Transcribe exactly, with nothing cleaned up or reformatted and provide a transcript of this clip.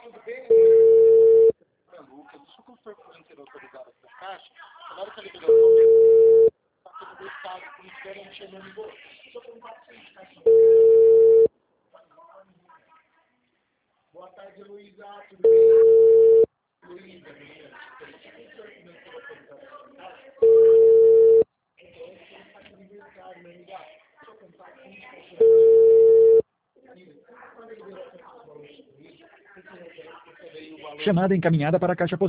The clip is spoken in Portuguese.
tudo bem? Lucas, deixa eu consultar o financeiro autorizado da Caixa. Na hora que a liberação mesmo está tudo deixado, por isso que eu não tinha no bolso. Deixa eu perguntar para você, Caixa. Boa tarde, Luísa. Tudo bem? Luísa, menina. Deixa eu consultar o financeiro autorizado da Caixa. Então, você está com aniversário, né, amiga? Deixa eu contar aqui. Chamada encaminhada para a caixa postal.